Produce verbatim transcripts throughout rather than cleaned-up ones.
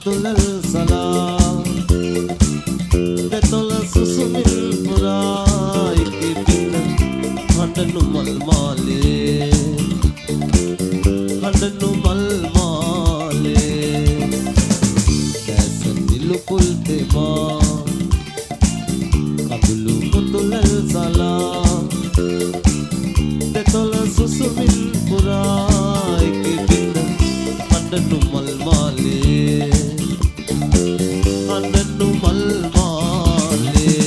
මුතුලල් සලා දෙතොල සුසුමිල් පුරා ඉකි පින්න හඬනු මල් මාලේ හඬනු මල් මාලේ දැස නිලුපුල් තෙමා කඳුළු මුතුලල් සලා දෙතොල සුසුමිල් පුරා ඉකි පින්න හඬනු මල් මාලේ හඬනු මල් මාලේ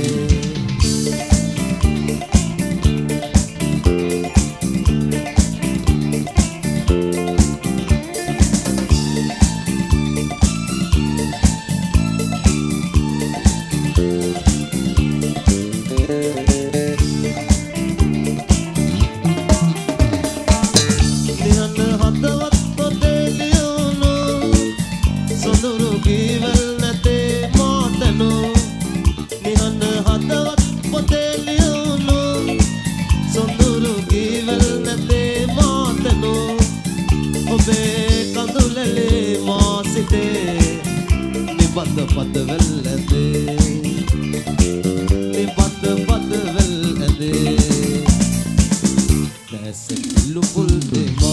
निबंध पद वेल्लदे निबंध पद वेल्लदे कैसे लुपुल दे